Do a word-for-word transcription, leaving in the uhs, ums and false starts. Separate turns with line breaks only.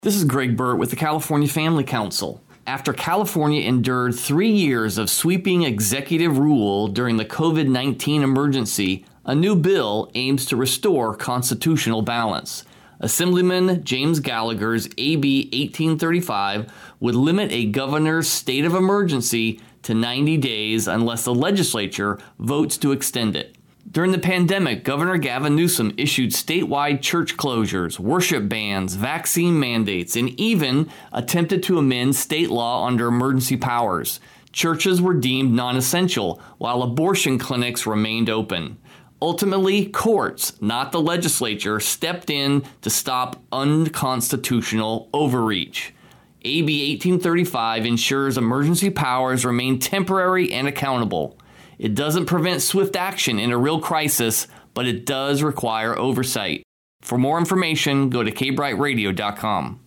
This is Greg Burt with the California Family Council. After California endured three years of sweeping executive rule during the covid nineteen emergency, a new bill aims to restore constitutional balance. Assemblyman James Gallagher's A B eighteen thirty-five would limit a governor's state of emergency to ninety days unless the legislature votes to extend it. During the pandemic, Governor Gavin Newsom issued statewide church closures, worship bans, vaccine mandates, and even attempted to amend state law under emergency powers. Churches were deemed non-essential, while abortion clinics remained open. Ultimately, courts, not the legislature, stepped in to stop unconstitutional overreach. A B eighteen thirty-five ensures emergency powers remain temporary and accountable. It doesn't prevent swift action in a real crisis, but it does require oversight. For more information, go to k bright radio dot com.